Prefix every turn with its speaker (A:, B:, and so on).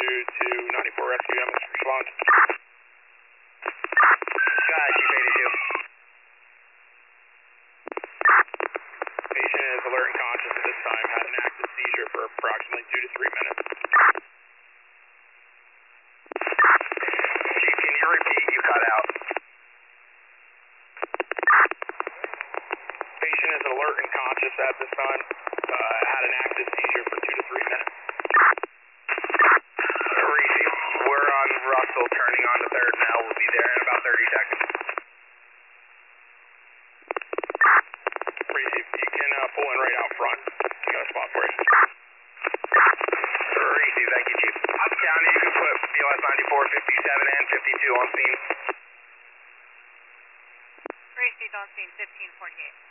A: to 94 Rescue, MS respond.
B: Chief 82.
A: Patient is alert and conscious at this time, had an active seizure for approximately 2 to 3 minutes.
B: Chief, can you repeat? You cut out.
A: Patient is alert and conscious at this time, had an active seizure for 2 to 3 minutes.
B: Receive. We're on Russell, turning on the 3rd now. We'll be there in about 30 seconds.
A: Receive. You can pull in right out front. We got a spot for you.
B: Receive. Thank you, Chief. Up county, you can put BLS 94, 57, and 52 on scene.
C: Received on scene 1548.